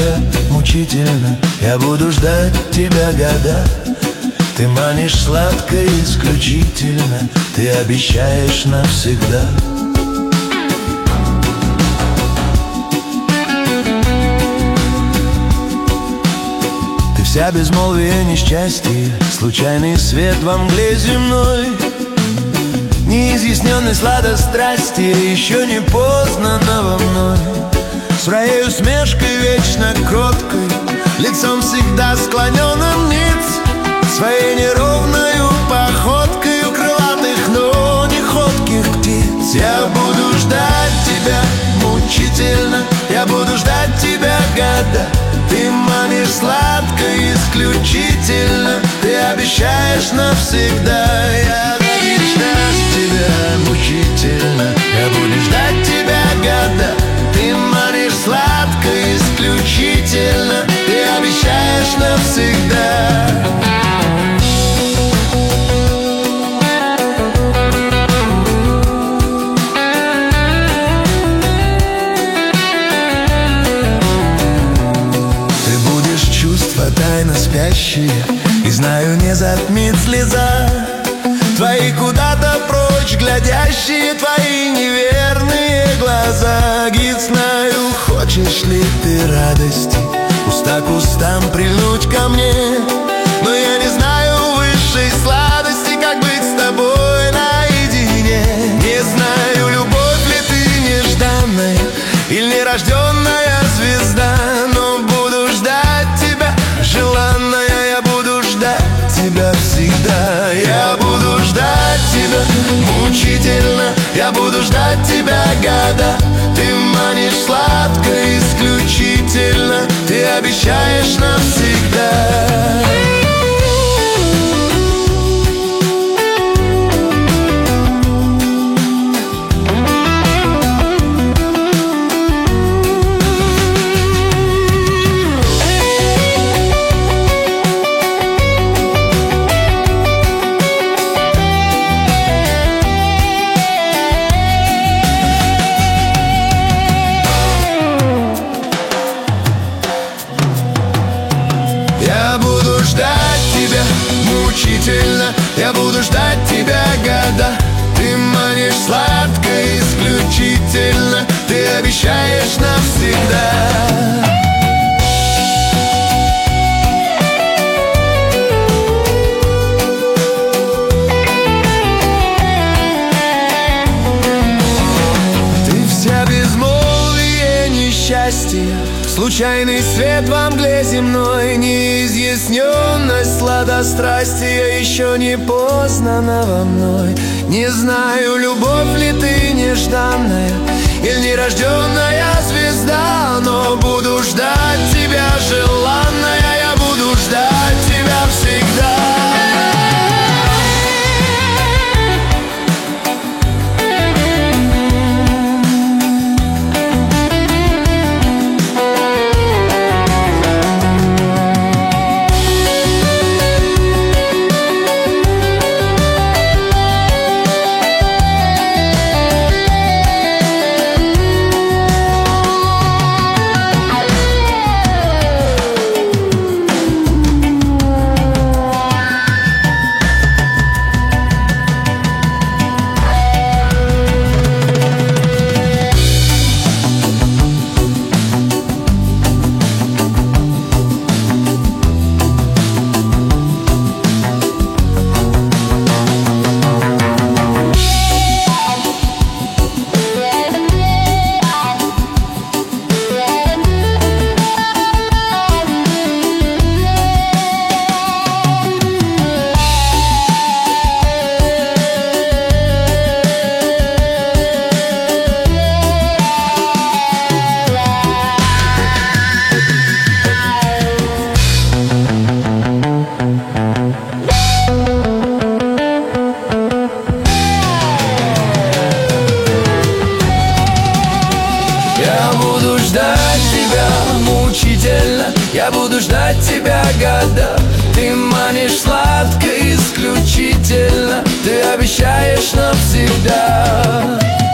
тебя мучительно, я буду ждать тебя года. Ты манишь сладко и исключительно, ты обещаешь навсегда. Ты вся безмолвие несчастье, случайный свет во мгле земной, неизъясненной сладострасти, еще не познанного мной. Своей усмешкой вечно кроткой, лицом всегда склоненным ниц, своей неровною походкой у крылатых, но не ходких птиц. Я буду ждать тебя мучительно, я буду ждать тебя года. Ты манишь сладко и исключительно, ты обещаешь навсегда. Я буду ждать тебя мучительно, я буду ждать тебя года. Ты манишь сладко и исключительно, ты обещаешь навсегда. Тайно спящие, и знаю, не затмит слеза. Твои куда-то прочь глядящие, твои неверные глаза. Гид, знаю, хочешь ли ты радости, уста к устам прильнуть ко мне, но я не знаю высшей сладости, как быть с тобой наедине. Не знаю, любовь ли ты нежданная или нерожденная звезда, но буду ждать тебя, желанная, я буду ждать тебя всегда. Я буду ждать тебя мучительно, я буду ждать тебя года. Ты манишь сладко исключительно, ты обещаешь навсегда. Мучительно, я буду ждать тебя года. Ты манишь сладко исключительно, ты обещаешь навсегда. Случайный свет во мгле земной, неизъясненность сладострастия, еще не познанного мной. Не знаю, любовь ли ты нежданная или нерожденная звезда, но буду ждать тебя, желанная, я буду ждать тебя всегда. Я буду ждать тебя года. Ты манишь сладко исключительно, ты обещаешь навсегда.